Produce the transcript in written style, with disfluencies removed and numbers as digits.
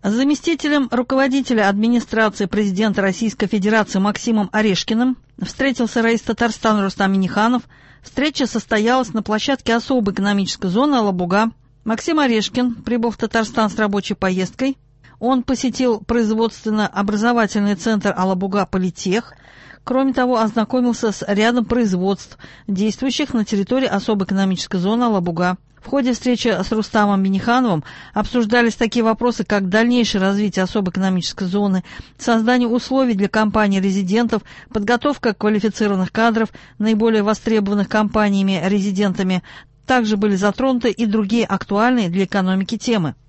С заместителем руководителя администрации президента Российской Федерации Максимом Орешкиным встретился раис Татарстана Рустам Минниханов. Встреча состоялась на площадке особой экономической зоны Алабуга. Максим Орешкин прибыл в Татарстан с рабочей поездкой. Он посетил производственно-образовательный центр Алабуга «Политех». Кроме того, ознакомился с рядом производств, действующих на территории особой экономической зоны Алабуга. В ходе встречи с Рустамом Миннихановым обсуждались такие вопросы, как дальнейшее развитие особой экономической зоны, создание условий для компаний-резидентов, подготовка квалифицированных кадров, наиболее востребованных компаниями-резидентами. Также были затронуты и другие актуальные для экономики темы.